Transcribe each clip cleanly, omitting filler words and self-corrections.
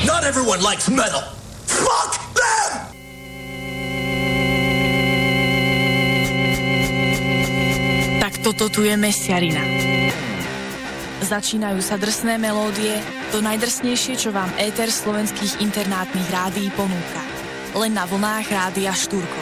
Not everyone likes metal. Fuck them! Tak toto tu je Mesiarina. Začínajú sa drsné melódie, to najdrsnejšie, čo vám éter slovenských internátnych rádií ponúka. Len na vlnách Rádia Štúrko.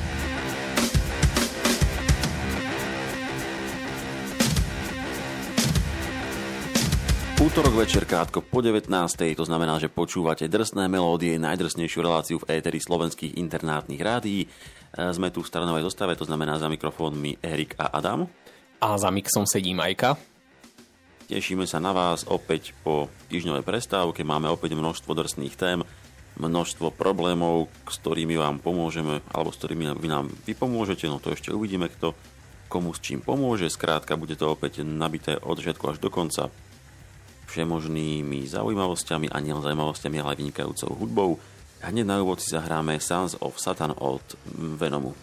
Útorok večer krátko po 19. To znamená, že počúvate drsné melódie, najdrsnejšiu reláciu v éteri slovenských internátnych rádií. Sme tu v staronovej zostave, to znamená za mikrofónmi Erik a Adam. A za mixom sedí Majka. Tešíme sa na vás opäť po týždňovej prestávke. Máme opäť množstvo drsných tém, množstvo problémov, s ktorými vám pomôžeme, alebo s ktorými vy pomôžete. No to ešte uvidíme, kto komu s čím pomôže. Skrátka, bude to opäť nabité od začiatku až do konca všemožnými zaujímavosťami a nielen zaujímavosťami, ale aj vynikajúcou hudbou. Hneď na úvod si zahráme Sons of Satan od Venomu.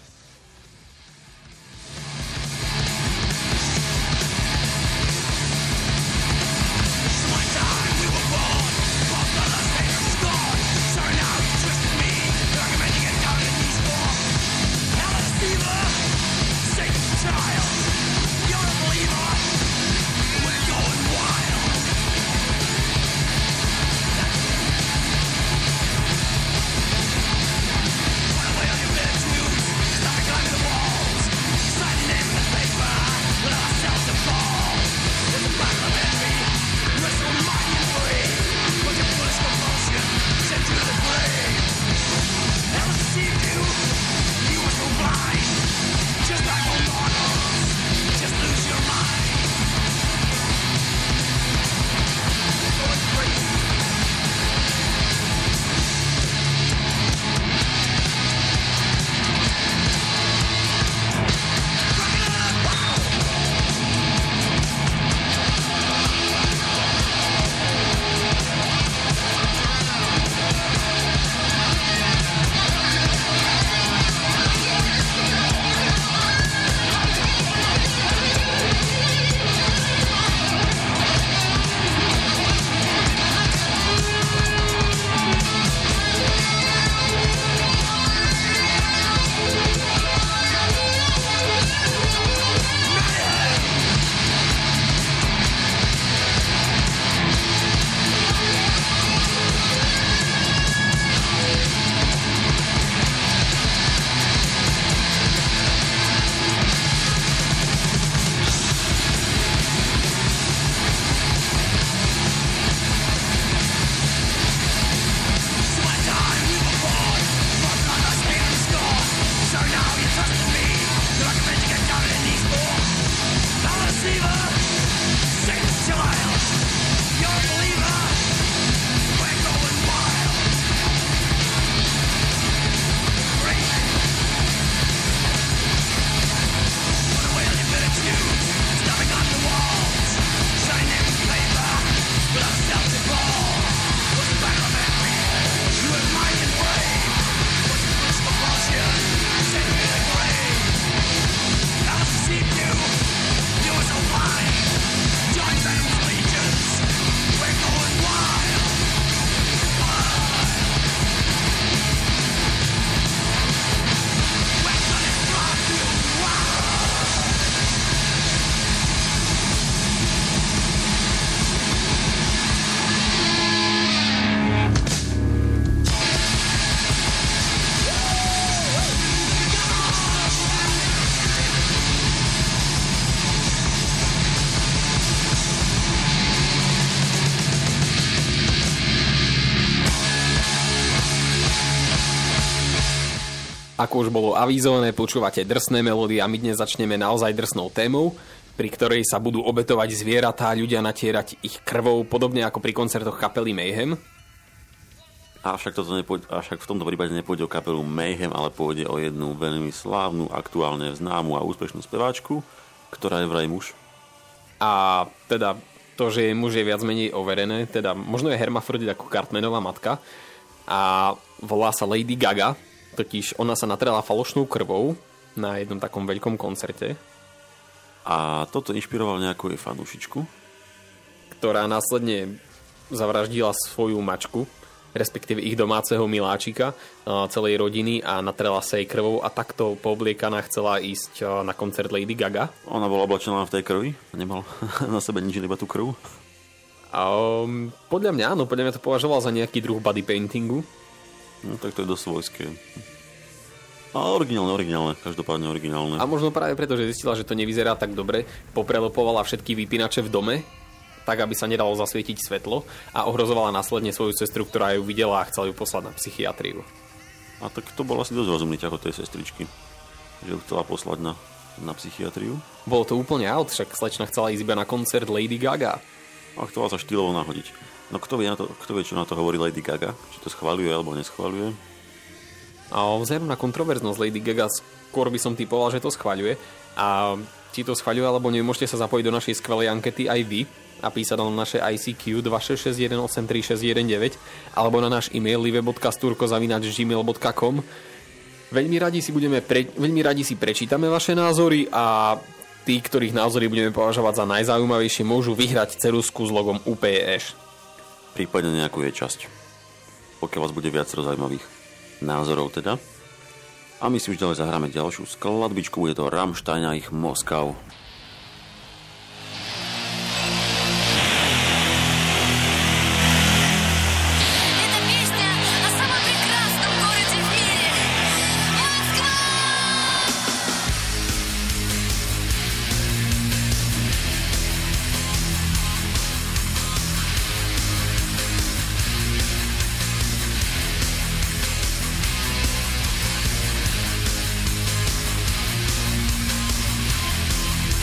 Ako už bolo avizované, počúvate drsné melódie a my dnes začneme naozaj drsnou témou, pri ktorej sa budú obetovať zvieratá, ľudia natierať ich krvou, podobne ako pri koncertoch kapely Mayhem. Avšak v tomto prípade nepôjde o kapelu Mayhem, ale pôjde o jednu veľmi slávnu, aktuálne známu a úspešnú speváčku, ktorá je vraj muž. A teda to, že je muž, je viac menej overené, teda možno je hermafrodit ako Cartmanová matka a volá sa Lady Gaga, totiž ona sa natrela falošnú krvou na jednom takom veľkom koncerte. A toto inšpiroval nejakú jej fanúšičku, ktorá následne zavraždila svoju mačku respektíve ich domáceho miláčika, celej rodiny a natrela sa jej krvou a takto poobliekaná chcela ísť na koncert Lady Gaga. Ona bola oblečená v tej krvi? Nemal na sebe nič, iba tú krv? Podľa mňa áno, podľa mňa to považoval za nejaký druh body paintingu. No tak to je dosť svojské. Ale originálne, každopádne originálne. A možno práve preto, že zistila, že to nevyzerá tak dobre, poprelopovala všetky vypínače v dome, tak aby sa nedalo zasvietiť svetlo a ohrozovala následne svoju sestru, ktorá ju videla a chcela ju poslať na psychiatriu. A tak to bol asi dosť rozumný ťah od tej sestričky, že ju chcela poslať na psychiatriu. Bolo to úplne out, však slečna chcela ísť iba na koncert Lady Gaga. A chcela sa štýlovo nahodiť. No kto vie, čo na to hovorí Lady Gaga? Či to schvaľuje alebo neschvaľuje? A vzhľadom na kontroverznosť Lady Gaga skôr by som typoval, že to schvaľuje. A či to schvaľuje alebo nie, môžete sa zapojiť do našej skvelej ankety aj vy a písať na naše ICQ 266183619 alebo na náš e-mail live.sturko@gmail.com. Veľmi radi si prečítame vaše názory a tí, ktorých názory budeme považovať za najzaujímavejšie, môžu vyhrať ceruzku s logom UPS. Prípadne nejakú jej časť. Pokiaľ vás bude viac zaujímavých názorov teda. A my si už ďalej zahráme ďalšiu skladbičku, bude to Rammstein a ich Moskau. We'll be right back.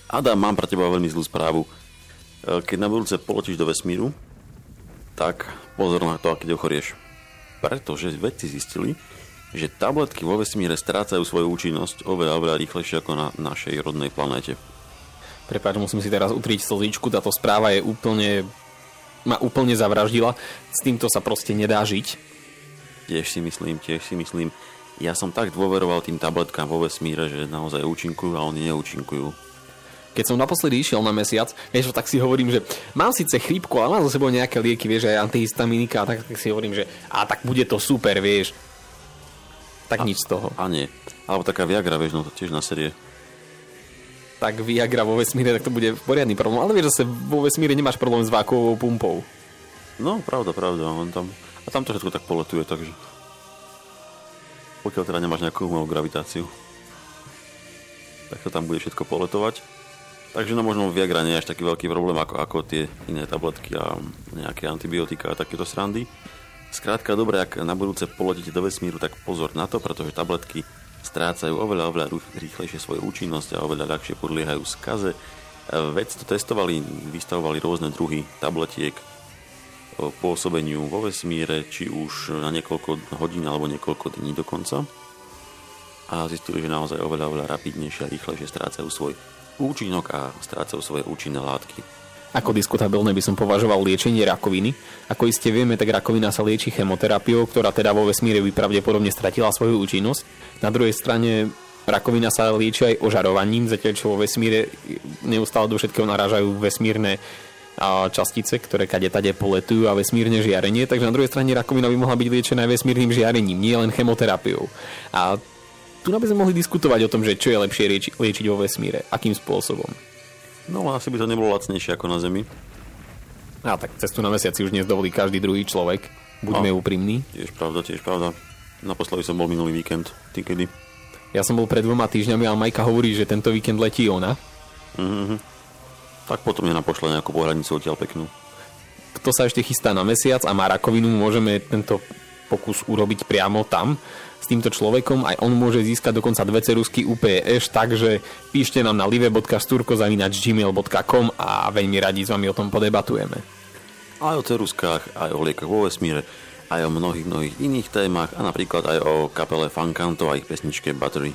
Adam, mám pre teba veľmi zlú správu. Keď na budúce poletíš do vesmíru, tak pozor na to, keď ochorieš. Pretože vedci zistili, že tabletky vo vesmíre strácajú svoju účinnosť oveľa rýchlejšie ako na našej rodnej planéte. Prepáč, musím si teraz utriť slzičku, táto správa ma úplne zavraždila. S týmto sa proste nedá žiť. Tiež si myslím. Ja som tak dôveroval tým tabletkám vo vesmíre, že naozaj účinkujú a oni neúčinkujú. Keď som naposledy išiel na mesiac, vieš, tak si hovorím, že mám síce chrípku, ale mám za sebou nejaké lieky, vieš, aj antihistaminika, tak si hovorím, že tak bude to super, vieš. Tak nič z toho. A nie. Alebo taká Viagra, vieš, no to tiež na série. Tak Viagra vo vesmíre, tak to bude poriadny problém. Ale vieš, zase vo vesmíre nemáš problém s vákuovou pumpou. No, pravda. A tam to všetko tak poletuje, takže... Pokiaľ teda nemáš nejakú umelú gravitáciu, tak to tam bude všetko poletovať. Takže no možno Viagra nie je až taký veľký problém ako tie iné tabletky a nejaké antibiotika a takéto srandy. Skrátka, dobre, ak na budúce poletíte do vesmíru, tak pozor na to, pretože tabletky strácajú oveľa rýchlejšie svoju účinnosť a oveľa ľahšie podliehajú skaze. Vedci to testovali, vystavovali rôzne druhy tabletiek pôsobeniu vo vesmíre, či už na niekoľko hodín alebo niekoľko dní dokonca. A zistili, že naozaj oveľa rapidnejšie a rýchlejšie strácajú svoj účinok a strácajú svoje účinné látky. Ako diskutabilné by som považoval liečenie rakoviny. Ako iste vieme, tak rakovina sa lieči chemoterapiou, ktorá teda vo vesmíre by pravdepodobne stratila svoju účinnosť. Na druhej strane rakovina sa lieči aj ožarovaním, zatiaľ čo vo vesmíre neustále do všetkého narážajú vesmírne častice, ktoré kade-tade poletujú a vesmírne žiarenie, takže na druhej strane rakovina by mohla byť liečená vesmírnym žiarením, nie len chemoterapiou. A tu by sme mohli diskutovať o tom, že čo je lepšie liečiť vo vesmíre, akým spôsobom. No asi by to nebolo lacnejšie ako na Zemi. Tak cestu na mesiac si už dnes dovolí každý druhý človek. Buďme úprimní. Tiež pravda. Naposledy som bol minulý víkend. Ty kedy? Ja som bol pred 2 týždňami, ale Majka hovorí, že tento víkend letí ona. Tak potom mňa napošle nejakú pohľadnicu odtiaľ peknú. Kto sa ešte chystá na mesiac a má rakovinu, môžeme tento pokus urobiť priamo tam s týmto človekom. Aj on môže získať dokonca 2 ceruzky UPS, takže píšte nám na live.sturko@gmail.com a veľmi radi s vami o tom podebatujeme. Aj o ceruzkách, aj o liekoch vo vesmíre, aj o mnohých iných témach a napríklad aj o kapele Funkanto a ich pesničke Battery.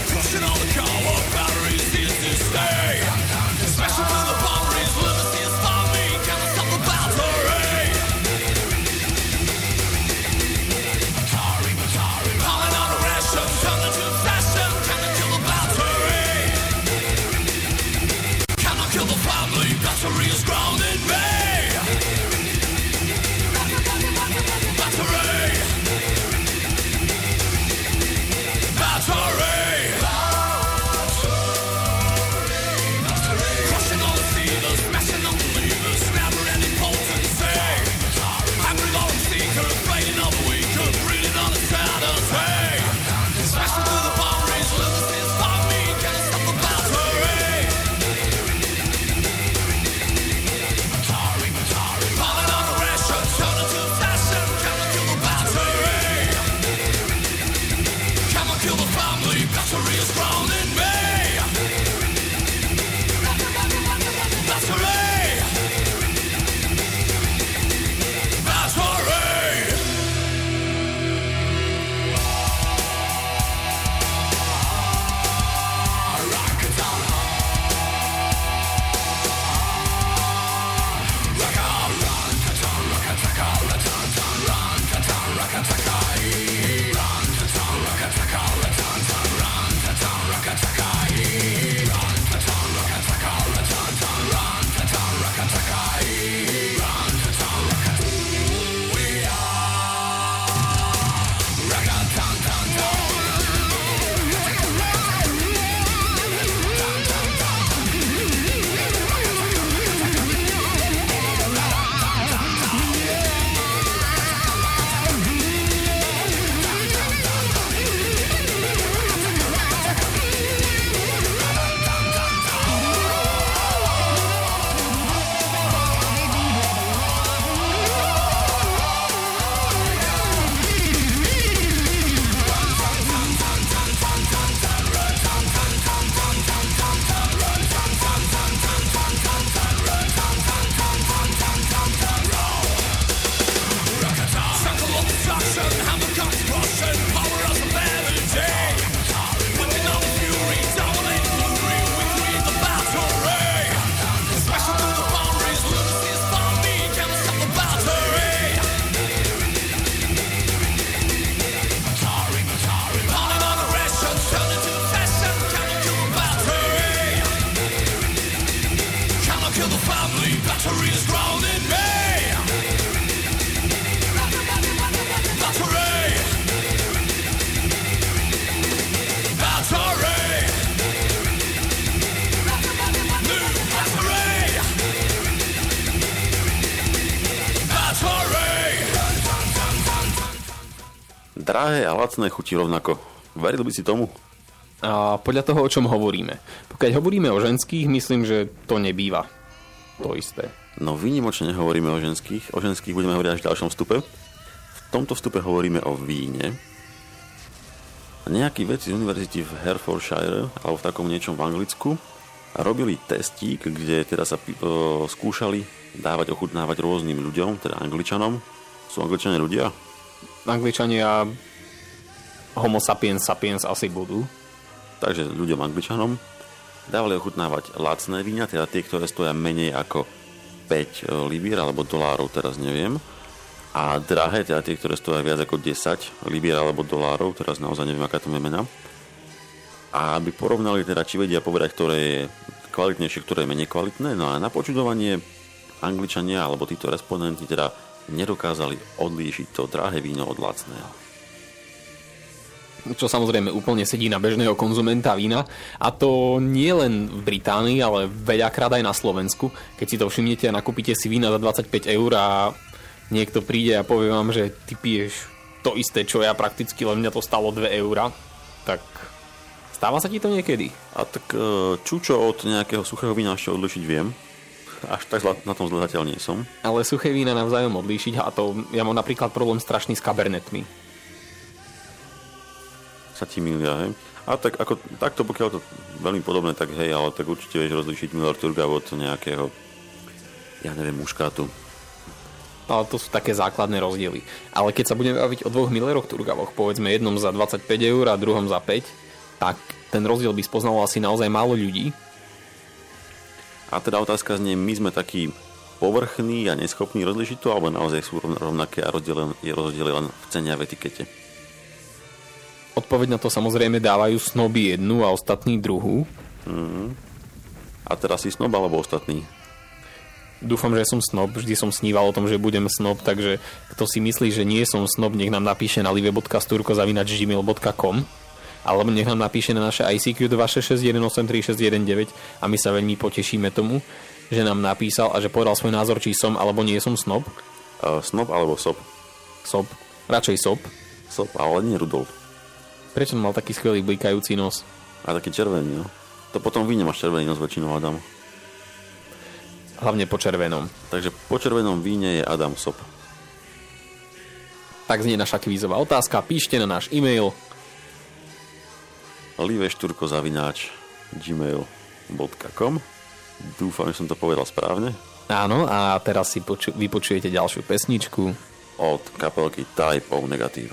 Special for the power is limitless. Till the family battery is grounded me. Battery. Battery. New battery. Battery. Drahé a lacné chutí rovnako. Veril by si tomu? A podľa toho, o čom hovoríme. Pokiaľ hovoríme o ženských, myslím, že to nebýva to isté. No výnimočne nehovoríme o ženských. O ženských budeme hovoriť až v ďalšom vstupe. V tomto vstupe hovoríme o víne. Nejakí vedci z univerzity v Hertfordshire, alebo v takom niečom v Anglicku, robili testík, kde teda sa skúšali dávať ochutnávať rôznym ľuďom, teda Angličanom. Sú Angličania ľudia? Angličania homo sapiens sapiens asi budú. Takže ľuďom Angličanom dávali ochutnávať lacné vína, teda tie, ktoré stoja menej ako 5 libier alebo dolárov, teraz neviem. A drahé, teda tie, ktoré stoja viac ako 10 libier alebo dolárov, teraz naozaj neviem, aká to je mena. A aby porovnali teda, či vedia povedať, ktoré je kvalitnejšie, ktoré je menej kvalitné. No a na počudovanie Angličania alebo títo respondenti teda nedokázali odlíšiť to drahé víno od lacného. Čo samozrejme úplne sedí na bežného konzumenta vína. A to nie len v Británii, ale veľakrát aj na Slovensku. Keď si to všimnete a nakúpite si vína za 25 eur a niekto príde a povie vám, že ty piješ to isté, čo ja prakticky, len mňa to stalo 2 eurá, tak stáva sa ti to niekedy? A tak čučo od nejakého suchého vína ešte odlišiť viem. Až tak na tom zle zatiaľ nie som. Ale suché vína navzájom odlíšiť, a to ja mám napríklad problém strašný s kabernetmi. Sa ti milia, hej? A tak ako takto, pokiaľ to veľmi podobné, tak hej, ale tak určite vieš rozlíšiť Miller Turga od nejakého, ja neviem, muškátu. Ale to sú také základné rozdiely. Ale keď sa budeme baviť o 2 Milleroch Turgavoch, povedzme jednom za 25 eur a druhom za 5, tak ten rozdiel by spoznalo asi naozaj málo ľudí. A teda otázka znie, my sme takí povrchní a neschopní rozlíšiť to, alebo naozaj sú rovnaké a rozdiely len v cene a v etikete? Odpoveď na to samozrejme dávajú snoby jednu a ostatní druhú. A teraz si snob alebo ostatný? Dúfam, že som snob. Vždy som sníval o tom, že budem snob, takže kto si myslí, že nie som snob, nech nám napíše na live.sturko@gmail.com alebo nech nám napíše na naše ICQ 266183619 a my sa veľmi potešíme tomu, že nám napísal a že povedal svoj názor, či som alebo nie som snob. Snob alebo sob? Sob. Radšej sob. Sob, ale nie Rudolf. Prečo mal taký skvelý blikajúci nos? A taký červený, no. To potom vy nemáš červený nos väčšinou, Adam. Hlavne po červenom. Takže po červenom víne je Adam sob. Tak znie naša kvízová otázka. Píšte na náš e-mail livešturko@gmail.com. Dúfam, že som to povedal správne. Áno, a teraz si vypočujete ďalšiu pesničku od kapelky Type of Negative.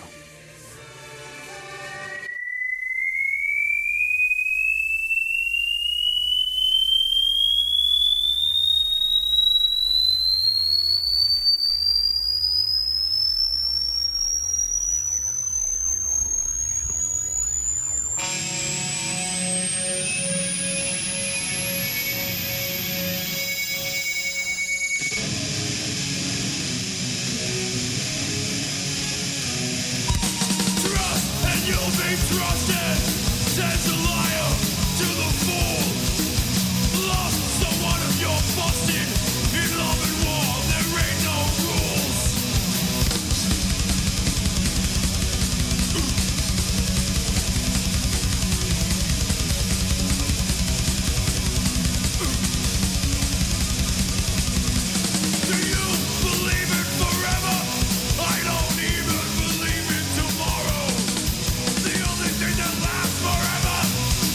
Forever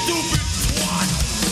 stupid twat.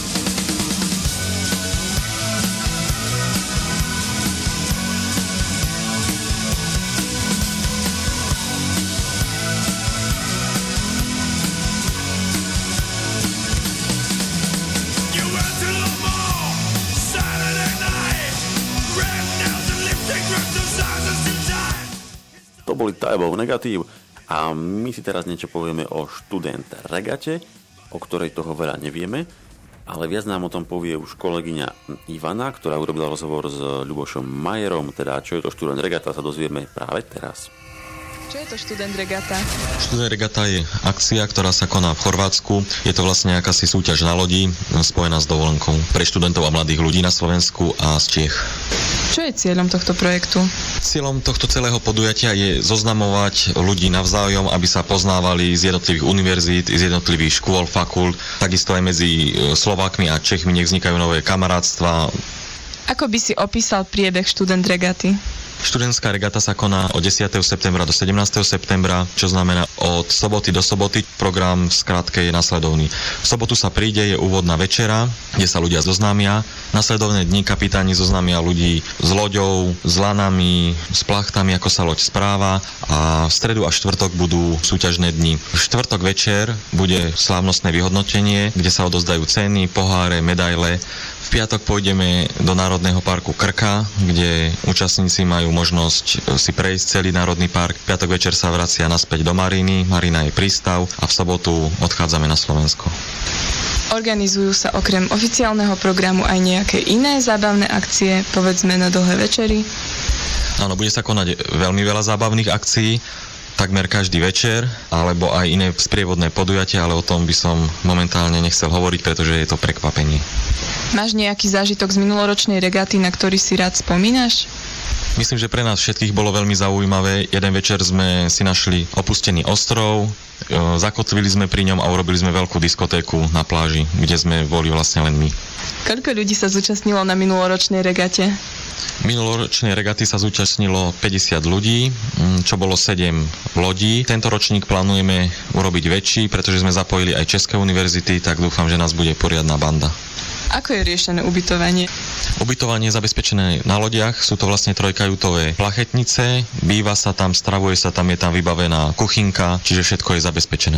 You went to the mall Saturday night, red nails and lipstick drips of sizes too tight. To boli Typhoon Negatív a my si teraz niečo povieme o študent regate, o ktorej toho veľa nevieme, ale viac nám o tom povie už kolegyňa Ivana, ktorá urobila rozhovor s Ľubošom Majerom, teda čo je to študent regata, sa dozvieme práve teraz. Čo je to študent regata? Študent regata je akcia, ktorá sa koná v Chorvátsku. Je to vlastne akási súťaž na lodi spojená s dovolenkou pre študentov a mladých ľudí na Slovensku a z Čiech. Čo je cieľom tohto projektu? Cieľom tohto celého podujatia je zoznamovať ľudí navzájom, aby sa poznávali z jednotlivých univerzít, z jednotlivých škôl, fakult. Takisto aj medzi Slovákmi a Čechmi nech vznikajú nové kamarátstva. Ako by si opísal priebeh študent regaty? Študentská regata sa koná od 10. septembra do 17. septembra, čo znamená od soboty do soboty. Program v skratke je nasledovný. V sobotu sa príde, je úvodná večera, kde sa ľudia zoznámia. Nasledovné dni kapitáni zoznámia ľudí s loďou, s lanami, s plachtami, ako sa loď správa, a v stredu a štvrtok budú súťažné dni. V štvrtok večer bude slávnostné vyhodnotenie, kde sa odozdajú ceny, poháre, medaile. V piatok pôjdeme do Národného parku Krka, kde účastníci majú možnosť si prejsť celý Národný park. V piatok večer sa vracia naspäť do Mariny. Marina je prístav a v sobotu odchádzame na Slovensko. Organizujú sa okrem oficiálneho programu aj nejaké iné zábavné akcie, povedzme na dlhé večery? Áno, bude sa konať veľmi veľa zábavných akcií, takmer každý večer, alebo aj iné sprievodné podujatia, ale o tom by som momentálne nechcel hovoriť, pretože je to prekvapenie. Máš nejaký zážitok z minuloročnej regaty, na ktorý si rád spomínaš? Myslím, že pre nás všetkých bolo veľmi zaujímavé. Jeden večer sme si našli opustený ostrov, zakotvili sme pri ňom a urobili sme veľkú diskotéku na pláži, kde sme boli vlastne len my. Koľko ľudí sa zúčastnilo na minuloročnej regate? Minuloročnej regaty sa zúčastnilo 50 ľudí, čo bolo 7 lodí. Tento ročník plánujeme urobiť väčší, pretože sme zapojili aj české univerzity, tak dúfam, že nás bude poriadna banda. Ako je riešené ubytovanie? Ubytovanie je zabezpečené na lodiach, sú to vlastne trojkajutové plachetnice, býva sa tam, stravuje sa tam, je tam vybavená kuchynka, čiže všetko je zabezpečené.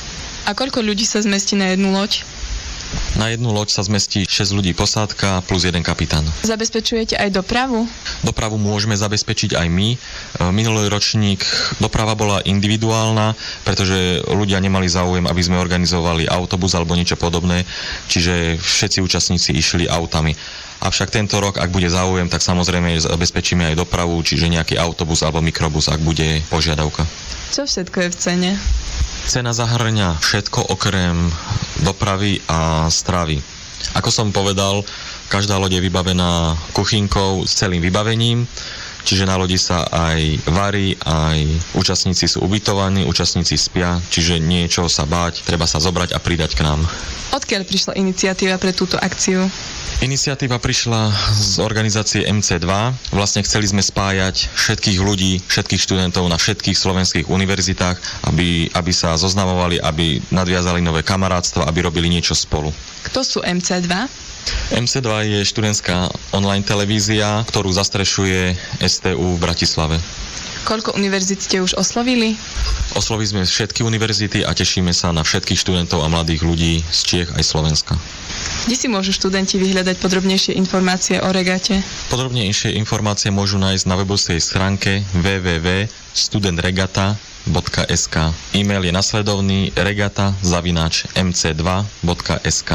A koľko ľudí sa zmestí na jednu loď? Na jednu loď sa zmestí 6 ľudí posádka plus jeden kapitán. Zabezpečujete aj dopravu? Dopravu môžeme zabezpečiť aj my. Minulý ročník doprava bola individuálna, pretože ľudia nemali záujem, aby sme organizovali autobus alebo niečo podobné, čiže všetci účastníci išli autami. Avšak tento rok, ak bude záujem, tak samozrejme zabezpečíme aj dopravu, čiže nejaký autobus alebo mikrobus, ak bude požiadavka. Čo všetko je v cene? Cena zahŕňa všetko okrem dopravy a stravy. Ako som povedal, každá loď je vybavená kuchynkou s celým vybavením, čiže na lodi sa aj varí, aj účastníci sú ubytovaní, účastníci spia, čiže niečo sa báť, treba sa zobrať a pridať k nám. Odkiaľ prišla iniciatíva pre túto akciu? Iniciatíva prišla z organizácie MC2. Vlastne chceli sme spájať všetkých ľudí, všetkých študentov na všetkých slovenských univerzitách, aby sa zoznamovali, aby nadviazali nové kamarátstva, aby robili niečo spolu. Kto sú MC2? MC2 je študentská online televízia, ktorú zastrešuje STU v Bratislave. Koľko univerzít ste už oslovili? Oslovili sme všetky univerzity a tešíme sa na všetkých študentov a mladých ľudí z Čiech aj Slovenska. Kde si môžu študenti vyhľadať podrobnejšie informácie o regate? Podrobnejšie informácie môžu nájsť na webovej stránke www.studentregata.sk. E-mail je nasledovný regata@mc2.sk.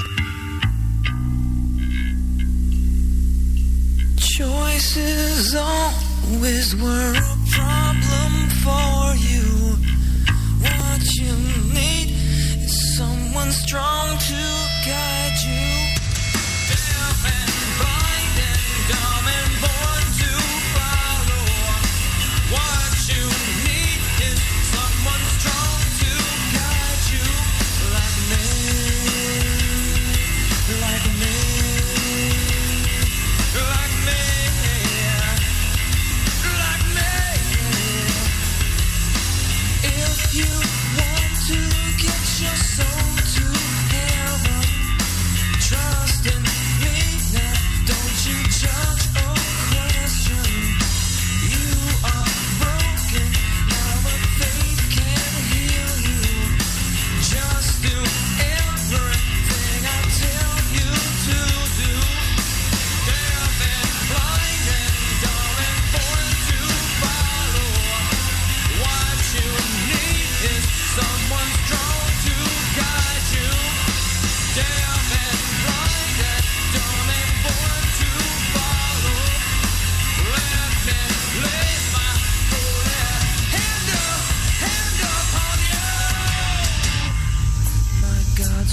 Choices always were a problem for you. What you need is someone strong to guide you. Deaf and blind and dumb and born to follow. What you need is someone strong to guide you. Like me, like me, like me. If you want to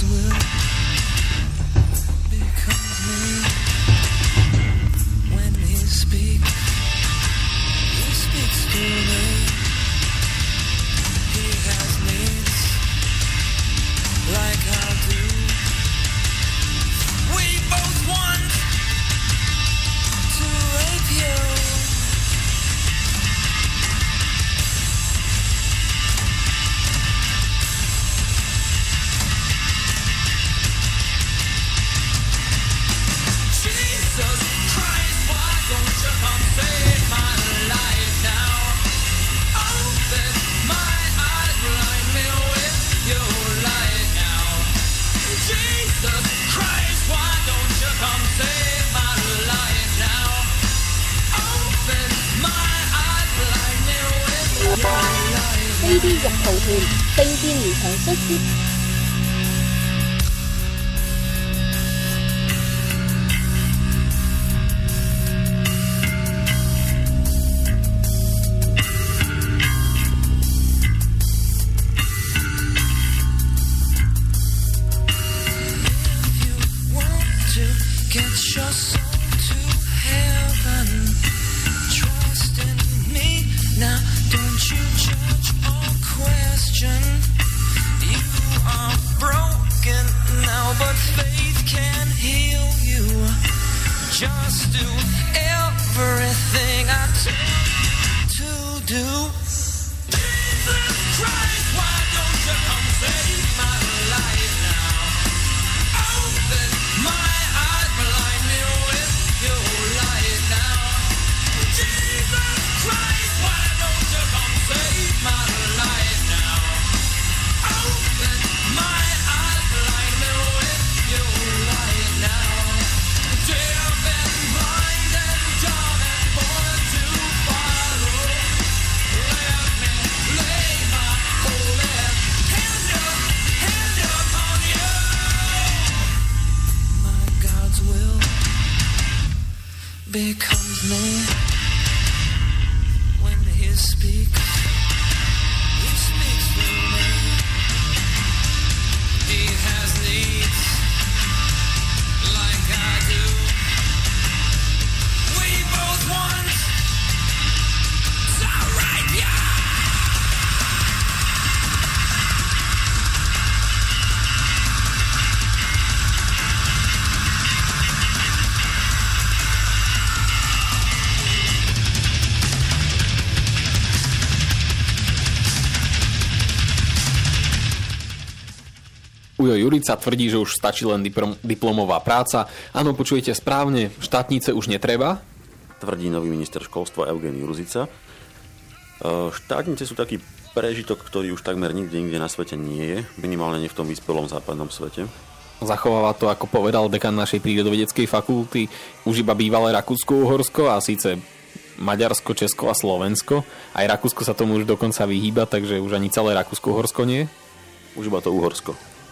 will becomes me when he speaks to me. He has needs like I do. We both want to rape you. Jesus Christ, why don't you come save my life now? Open my eyes, blind me with your light now. Jesus Christ, why don't you come save my life now? Open my eyes, blind me with your light now. 呢啲肉蒲團並肩如同率先。 Get your soul to heaven. Trust in me now. Don't you judge or question. You are broken now, but faith can heal you. Just do everything I tell you to do. Jesus Christ, why don't you come save my life now? Open my eyes, blind me with your light now. Jesus Christ, why don't you come save my life now? Open my eyes, blind me with your light now. Deaf and blind and dumb and born to follow. Let me lay my holy hand upon you. My God's will becomes me when he speaks through me. He has needs like I do. We both want to rape you. Ujo Jurica tvrdí, že už stačí len diplomová práca. Áno, počujete správne, štátnice už netreba. Tvrdí nový minister školstva Eugen Jurzica. Štátnice sú taký prežitok, ktorý už takmer nikde na svete nie je, minimálne nie v tom vyspelom západnom svete. Zachováva to, ako povedal dekan našej prírodovedeckej fakulty, už iba bývalé Rakúsko-Uhorsko, a síce Maďarsko, Česko a Slovensko. Aj Rakúsko sa tomu už dokonca vyhýba, takže už ani celé Rakúsko-Uhorsko nie. Už iba to Uhorsko.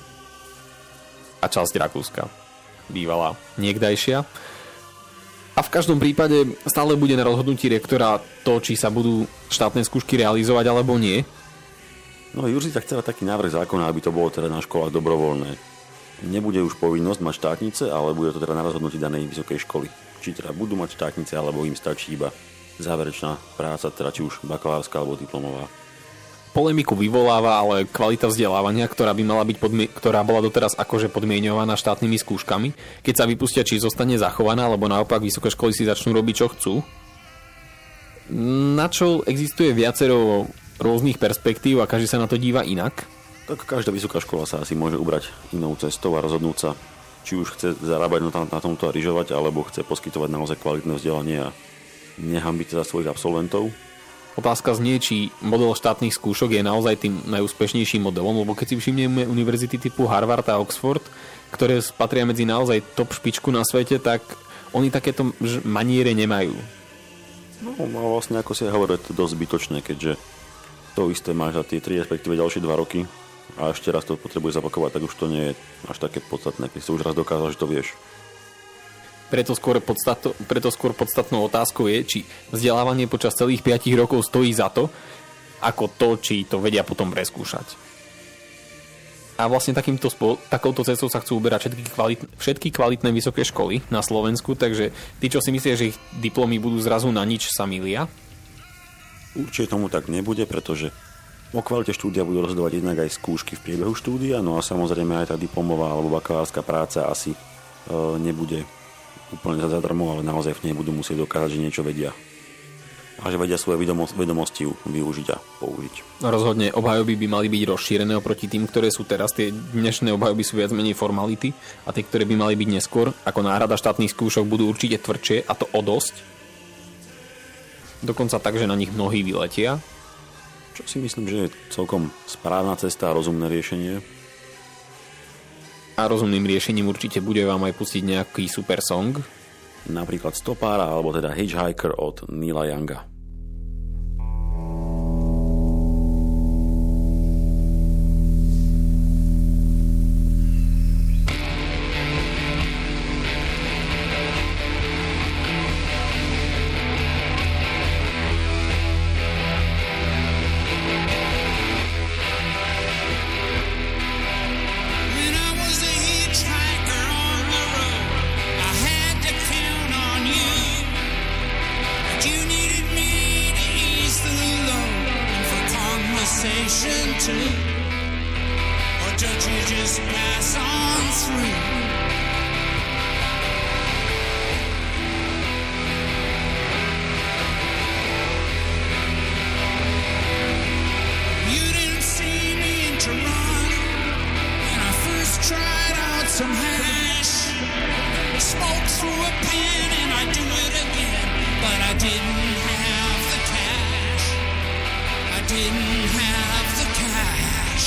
A časť Rakúska, bývalá niekdajšia. A v každom prípade stále bude na rozhodnutí rektora to, či sa budú štátne skúšky realizovať alebo nie. No Jurzica chcela taký návrh zákona, aby to bolo teda na školách dobrovoľné. Nebude už povinnosť mať štátnice, ale bude to teda na rozhodnutí danej vysokej školy. Či teda budú mať štátnice, alebo im stačí iba záverečná práca, teda či už bakalárska alebo diplomová. Polemiku vyvoláva ale kvalita vzdelávania, ktorá bola doteraz akože podmienovaná štátnymi skúškami. Keď sa vypustia, či zostane zachovaná, alebo naopak vysoké školy si začnú robiť, čo chcú. Na čo existuje viacero rôznych perspektív a každý sa na to díva inak. Tak každá vysoká škola sa asi môže ubrať inou cestou a rozhodnúť sa, či už chce zarábať na tomto a ryžovať, alebo chce poskytovať naozaj kvalitné vzdelanie a nehanbiť teda svojich absolventov. Otázka znie, či model štátnych skúšok je naozaj tým najúspešnejším modelom, lebo keď si všimneme univerzity typu Harvard a Oxford, ktoré patria medzi naozaj top špičku na svete, tak oni takéto maniere nemajú. No vlastne, ako si hovoril, je to dosť zbytočné, keďže to isté máš za tie 3, respektíve ďalšie 2 roky a ešte raz to potrebuješ zapakovať, tak už to nie je až také podstatné, keď si už raz dokázal, že to vieš. Preto skôr podstatnou otázkou je, či vzdelávanie počas celých 5 rokov stojí za to, ako to, či to vedia potom preskúšať. A vlastne takouto cestou sa chcú uberať všetky kvalitné vysoké školy na Slovensku, takže tí, čo si myslia, že ich diplomy budú zrazu na nič, sa milia. Určite tomu tak nebude, pretože o kvalite štúdia budú rozhodovať jednak aj skúšky v priebehu štúdia, no a samozrejme aj tá diplomová alebo bakalárska práca asi nebude úplne zadarmo, ale naozaj v nej budú musieť dokázať, že niečo vedia. A že vedia svoje vedomosti využiť a použiť. Rozhodne obhajoby by mali byť rozšírené oproti tým, ktoré sú teraz. Tie dnešné obhajoby sú viac menej formality a tie, ktoré by mali byť neskôr, ako náhrada štátnych skúšok, budú určite tvrdšie, a to o dosť. Dokonca tak, že na nich mnohí vyletia. Čo si myslím, že je celkom správna cesta a rozumné riešenie. A rozumným riešením určite bude vám aj pustiť nejaký super song. Napríklad Stopára, alebo teda Hitchhiker od Neila Younga. When I was a hitchhiker on the road, I had to count on you. But you needed me to ease the load and for conversation too. Or don't you just pass on through? You didn't see me in Toronto when I first tried out some hash. Smoke through a pen and I'd do it again, but I didn't have the cash. I didn't have the cash.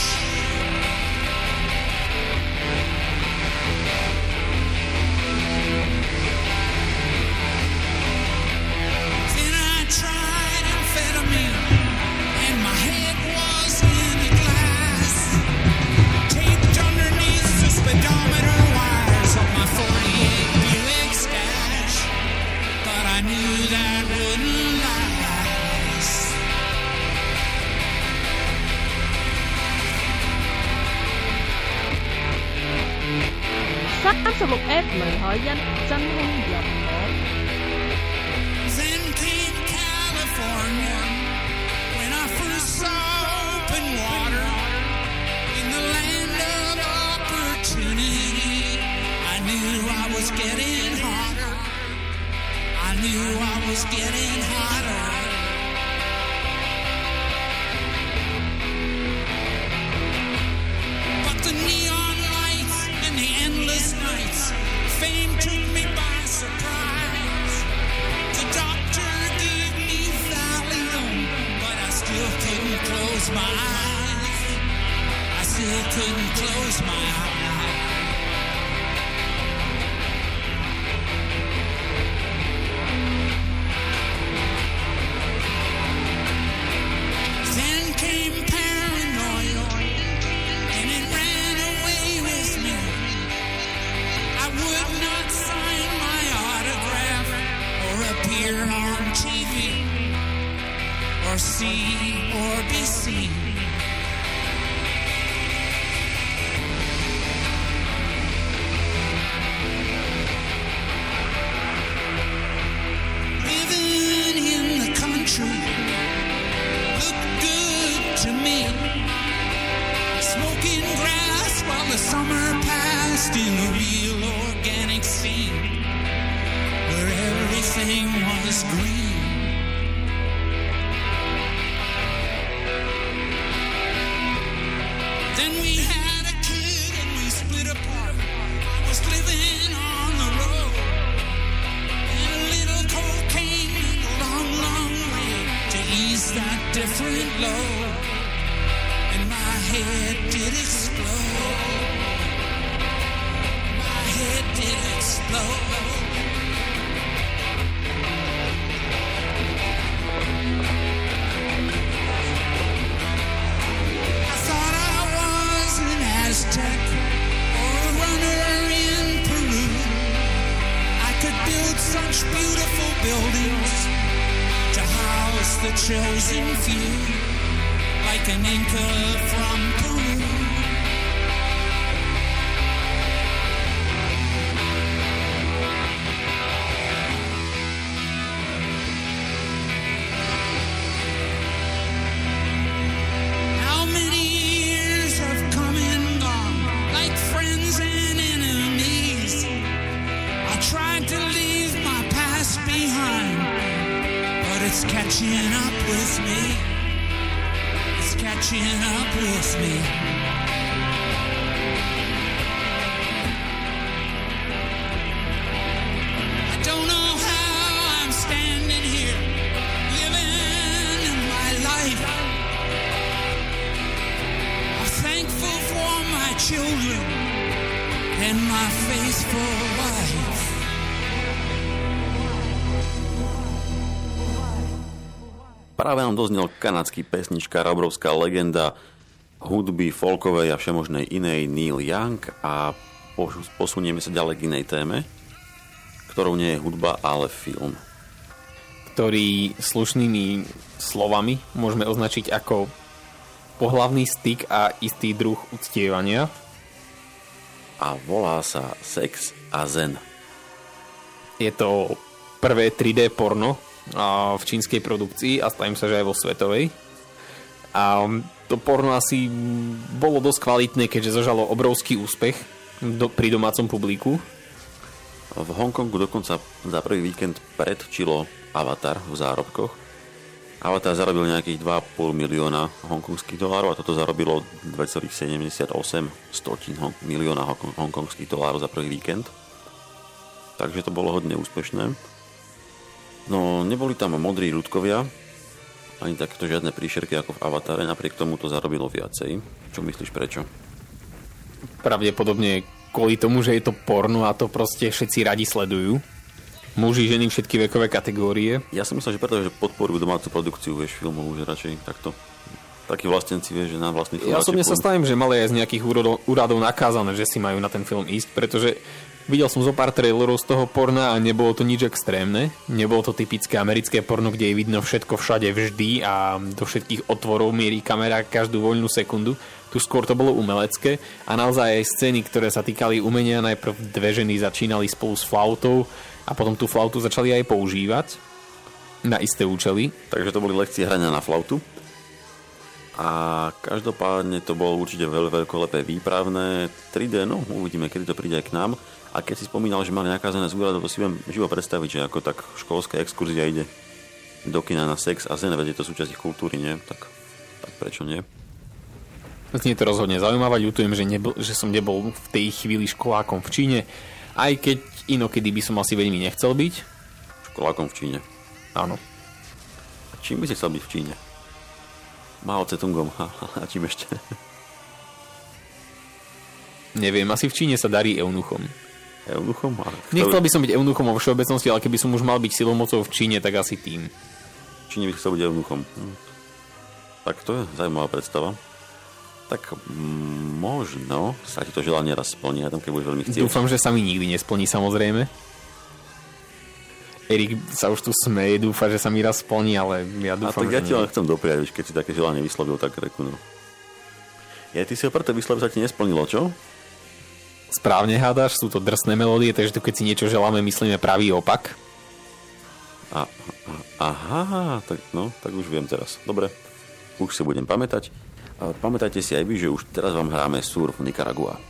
Then I tried amphetamine and my head was in a glass, taped underneath the speedometer wires of my 48 Buick Stash. But I knew that wouldn't last. Then came California when I first saw open water in the land of opportunity. I knew I was getting hotter. I knew I was getting hotter. But the neon lights and the endless nights, fame took me by surprise. The doctor gave me Valium, but I still couldn't close my eyes. I still couldn't close my eyes. Then came paranoia, and it ran away with me. I would not sign my autograph or appear on TV or see or be seen. Living in the country looked good to me. Smoking grass while the summer passed in a real organic scene where everything was green. Then we had a kid and we split apart. I was living on the road, and a little cocaine went a long, long way to ease that different load. And my head did explode. My head did explode. I thought I was an Aztec or a runner in Peru. I could build such beautiful buildings to house the chosen few, like an Inca from Peru. catching up with me. It's catching up with me. I don't know how I'm standing here, living my life. I'm thankful for my children and my faithful wife. Práve nám doznel kanadský pesničkár, obrovská legenda hudby folkovej a všemožnej inej Neil Young a posunieme sa ďalej k inej téme, ktorou nie je hudba, ale film. Ktorý slušnými slovami môžeme označiť ako pohlavný styk a istý druh uctievania. A volá sa Sex a Zen. Je to prvé 3D porno v čínskej produkcii a stavím sa, že aj vo svetovej. A to porno asi bolo dosť kvalitné, keďže zažalo obrovský úspech pri domácom publiku. V Hongkongu dokonca za prvý víkend predčilo Avatar v zárobkoch. Avatar zarobil nejakých 2,5 milióna hongkongských dolárov a toto zarobilo 2,78 milióna hongkongských dolárov za prvý víkend. Takže to bolo hodne úspešné. No, neboli tam modrí ľudkovia, ani takto žiadne príšerky ako v Avatare, napriek tomu to zarobilo viacej. Čo myslíš, prečo? Pravdepodobne kvôli tomu, že je to porno a to proste všetci radi sledujú. Muži, ženy, všetky vekové kategórie. Ja som myslel, že preto, že podporujú domácu produkciu, vieš, filmovú, že radšej takto. Takí vlastenci, vieš, že na vlastný film. Ja osobne sa stavím, že mali aj z nejakých úradov nakázané, že si majú na ten film ísť, pretože videl som zo pár trailerov z toho porna a nebolo to nič extrémne. Nebolo to typické americké porno, kde je vidno všetko všade vždy a do všetkých otvorov mierí kamera každú voľnú sekundu. Tu skôr to bolo umelecké a naozaj aj scény, ktoré sa týkali umenia, najprv dve ženy začínali spolu s flautou a potom tú flautu začali aj používať na isté účely. Takže to boli lekcie hrania na flautu. A každopádne to bolo určite veľkolepé výpravné 3D, no uvidíme, kedy to príde aj k nám. A keď si spomínal, že mali nakázané z úradov, to si viem živo predstaviť, že ako tak školská exkurzia ide do kina na sex a zen, veď je to súčasť ich kultúry, nie? Tak prečo nie? Znie to rozhodne zaujímavé, ľutujem, že som nebol v tej chvíli školákom v Číne, aj keď inokedy by som asi veľmi nechcel byť. Školákom v Číne? Áno. A čím by si chcel byť v Číne? Mao Tse-tungom. A čím ešte? Neviem, asi v Číne sa darí eunuchom. Eunuchom? Nechcel by som byť eunuchom vo všeobecnosti, ale keby som už mal byť silomocou v Číne, tak asi tým. V Číne by chcel byť eunuchom. Tak to je zaujímavá predstava. Tak možno sa ti to želanie raz splní, a tam keď budeš veľmi chcieť. Dúfam, že sa mi nikdy nesplní, samozrejme. Erik sa už tu smeje, dúfa, že sa mi raz splní, ale ja dúfam, že... A tak ja ti len chcem dopriať, keď si také želanie vyslovil, tak reku, no. Ja, ty si ho preto vyslovil, sa ti nesplnilo, čo? Správne hádaš, sú to drsné melódie, takže tu keď si niečo želáme, myslíme pravý opak. Aha, tak no, tak už viem teraz. Dobre, už si budem pamätať. A pamätajte si aj vy, že už teraz vám hráme Surf Nicaragua.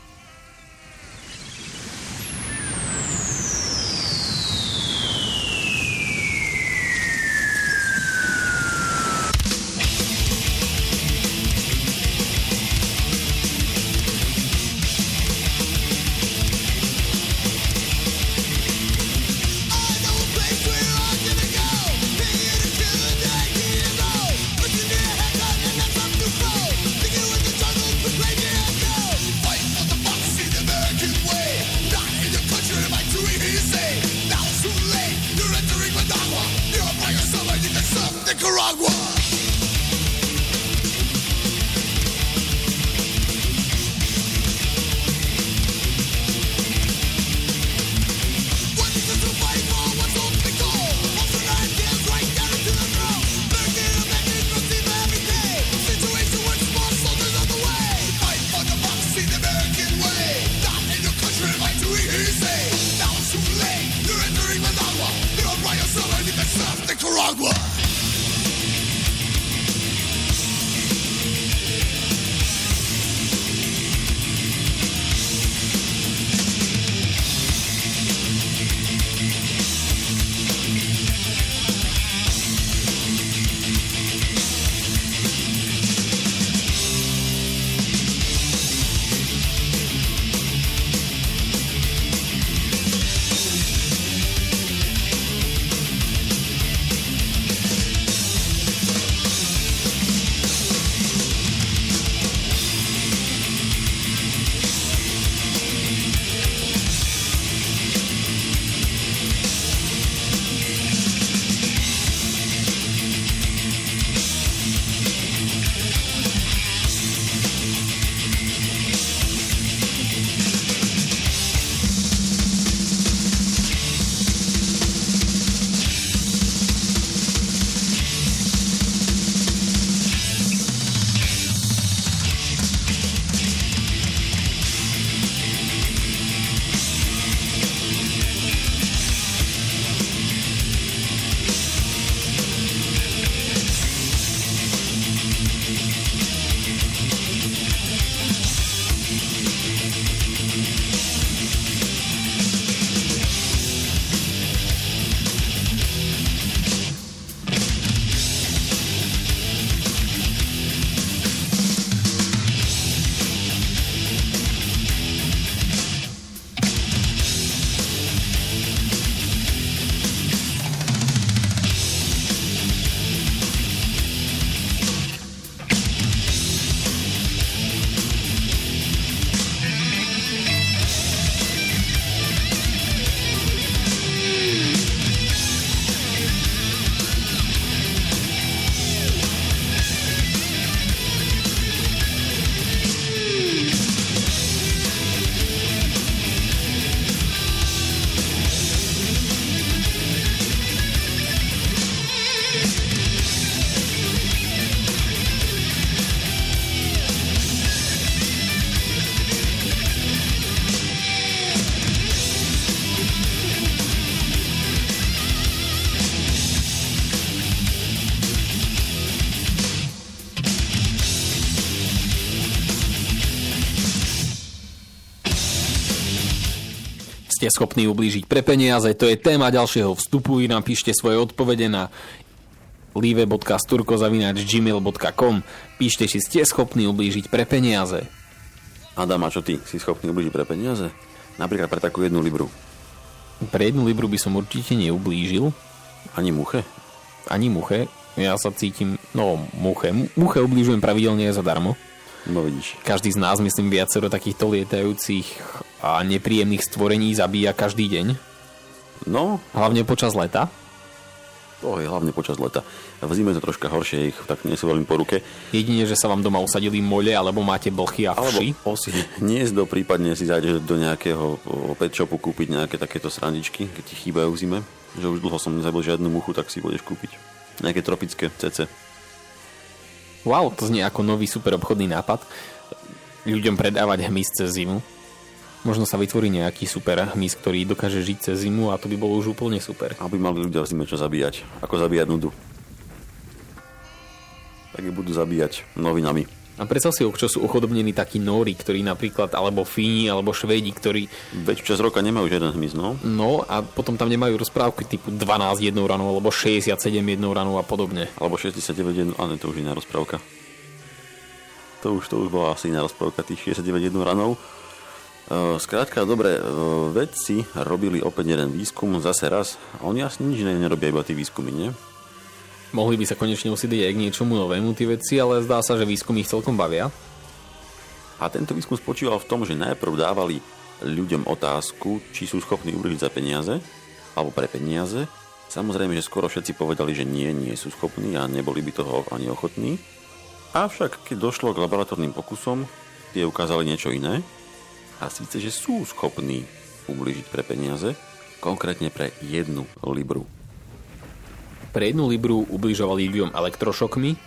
ste schopní ublížiť pre peniaze? To je téma ďalšieho vstupu. Napíšte svoje odpovede na live.sturko@gmail.com. Píšte, či ste schopní ublížiť pre peniaze. Adam, a čo ty? Si schopný ublížiť pre peniaze? Napríklad pre takú 1 libru. Pre 1 libru by som určite neublížil. Ani muche? Ani muche. Ja sa cítim, muche. Muche ublížujem pravidelne zadarmo. No vidíš. Každý z nás, myslím, viacero takýchto lietajúcich a nepríjemných stvorení zabíja každý deň. No. Hlavne počas leta. To je hlavne počas leta. V zime to troška horšie, ich tak nie sú veľmi po ruke. Jedine, že sa vám doma usadili mole, alebo máte blchy a vši. Alebo si hniezdo, prípadne si zájdeš do nejakého pet shopu kúpiť nejaké takéto srandičky, keď ti chýbajú v zime. Že už dlho som nezabil žiadnu muchu, tak si budeš kúpiť nejaké tropické CC. Wow, to znie ako nový super obchodný nápad. Ľuďom predávať hmyz cez zimu. Možno sa vytvorí nejaký super hmyz, ktorý dokáže žiť cez zimu a to by bolo už úplne super. Aby mali ľudia v zime čo zabíjať. Ako zabíjať nudu. Tak ich budú zabíjať novinami. A predstav si, čo sú uchodobnení takí Nóri, ktorí napríklad, alebo Fíni, alebo Švédi, ktorí... Veď čas roka nemajú žiaden hmyz, no? No a potom tam nemajú rozprávky typu 12 jednou ranou, alebo 67 jednou ranou a podobne. Alebo 69 jednou, ale to už iná rozprávka. To už bola asi iná rozprávka, tých 69 jednou ranou. Skrátka, dobre, vedci robili opäť jeden výskum, zase raz, a oni asi nič nerobia, iba tí výskumy, nie? Mohli by sa konečne usiedliť aj k niečomu novému tí vedci, ale zdá sa, že výskumy ich celkom bavia. A tento výskum spočíval v tom, že najprv dávali ľuďom otázku, či sú schopní ubližiť za peniaze, alebo pre peniaze. Samozrejme, že skoro všetci povedali, že nie sú schopní a neboli by toho ani ochotní. Avšak, keď došlo k laboratórnym pokusom, tie ukázali niečo iné. A síce, že sú schopní ubližiť pre peniaze, konkrétne pre 1 libru. Pre 1 libru ubližovali ľuďom elektrošokmi.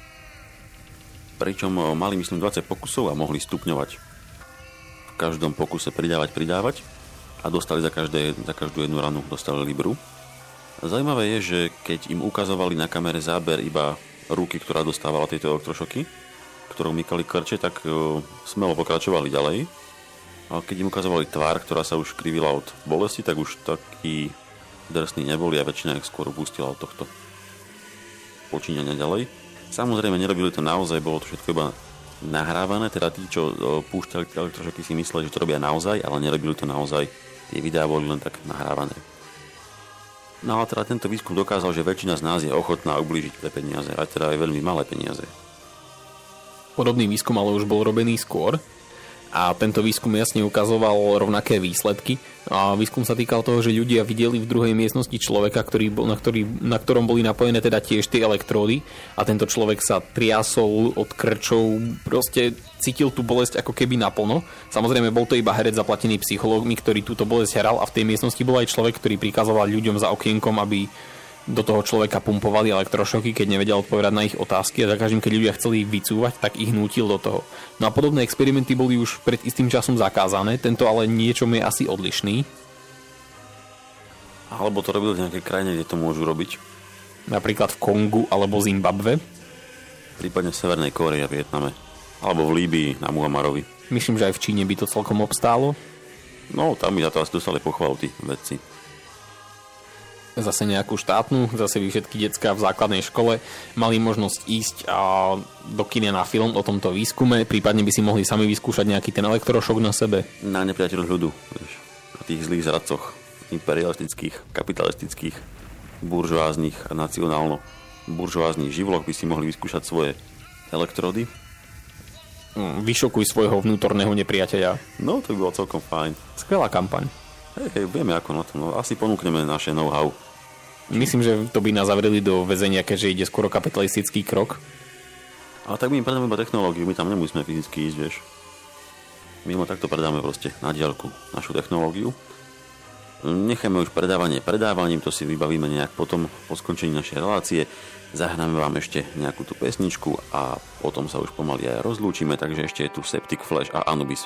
Pričom mali, myslím, 20 pokusov a mohli stupňovať. V každom pokuse pridávať a dostali za každú 1 ranu dostali libru. Zajímavé je, že keď im ukazovali na kamere záber iba ruky, ktorá dostávala tieto elektrošoky, ktorou mykali krče, tak smelo pokračovali ďalej. A keď im ukazovali tvár, ktorá sa už krivila od bolesti, tak už takí drsní neboli a väčšina ich skôr pustila od tohto počínania ďalej. Samozrejme, nerobili to naozaj, bolo to všetko iba nahrávané, teda tí, čo púšťali elektrošoky, si mysleli, že to robia naozaj, ale nerobili to naozaj. Tie videá boli len tak nahrávané. No a teda tento výskum dokázal, že väčšina z nás je ochotná ublížiť pre peniaze, a teda aj veľmi malé peniaze. Podobný výskum ale už bol robený skôr. A tento výskum jasne ukazoval rovnaké výsledky. A výskum sa týkal toho, že ľudia videli v druhej miestnosti človeka, na ktorom boli napojené teda tiež tie elektródy. A tento človek sa triasol od krčov, proste cítil tú bolesť ako keby naplno. Samozrejme, bol to iba herec zaplatený psychológmi, ktorý túto bolesť hral, a v tej miestnosti bol aj človek, ktorý prikazoval ľuďom za okienkom, aby do toho človeka pumpovali elektrošoky, keď nevedel odpovedať na ich otázky, a za každým, keď ľudia chceli vycúvať, tak ich nútil do toho. No a podobné experimenty boli už pred istým časom zakázané, tento ale niečom je asi odlišný. Alebo to robili v nejakej krajine, kde to môžu robiť. Napríklad v Kongu alebo Zimbabve. Prípadne v Severnej Kórei a Vietname. Alebo v Líbii na Muammarovi. Myslím, že aj v Číne by to celkom obstálo. No, tam by za to asi dostali pochvalu tí vedci. Zase nejakú štátnu, zase by všetky decká v základnej škole mali možnosť ísť do kina na film o tomto výskume, prípadne by si mohli sami vyskúšať nejaký ten elektrošok na sebe. Na nepriateľ ľudu, vieš, na tých zlých zradcoch, imperialistických, kapitalistických, buržoáznych a nacionálno-buržoáznych živloch by si mohli vyskúšať svoje elektrody. Vyšokuj svojho vnútorného nepriateľa. No, to by bolo celkom fajn. Skvelá kampaň. Hej, vieme ako na to, no asi ponúkneme naše know-how. Myslím, že to by nás zavreli do väzenia, keďže ide skoro kapitalistický krok. Ale tak my im predáme iba technológiu, my tam nemusíme fyzicky ísť, vieš. My im takto predáme proste na diaľku našu technológiu. Nechajme už predávaním, to si vybavíme nejak potom po skončení našej relácie. Zahráme vám ešte nejakú tú pesničku a potom sa už pomaly aj rozlúčime, takže ešte je tu Septic Flash a Anubis.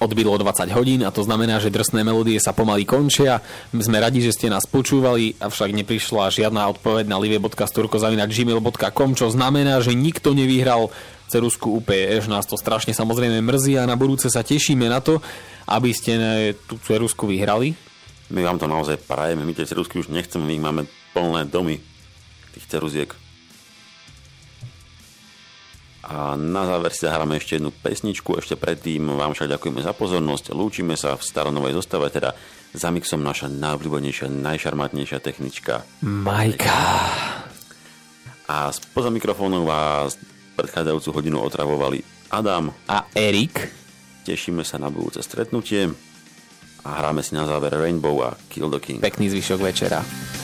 Odbylo 20 hodín a to znamená, že drsné melódie sa pomaly končia. My sme radi, že ste nás počúvali, avšak neprišla žiadna odpoveď na livie.sturko@gmail.com, čo znamená, že nikto nevyhral ceruzku UPS. Nás to strašne samozrejme mrzí a na budúce sa tešíme na to, aby ste tú ceruzku vyhrali. My vám to naozaj prajeme, my tie ceruzky už nechceme, my ich máme plné domy tých ceruziek. A na záver si zahráme ešte jednu pesničku, ešte predtým vám však ďakujeme za pozornosť. Lúčime sa v staronovej zostave, teda za mixom naša najobľúbenejšia, najšarmátnejšia technička Majka. A spoza mikrofónov vás predchádzajúcu hodinu otravovali Adam a Erik. Tešíme sa na budúce stretnutie a hráme si na záver Rainbow a Kill the King. Pekný zvyšok večera.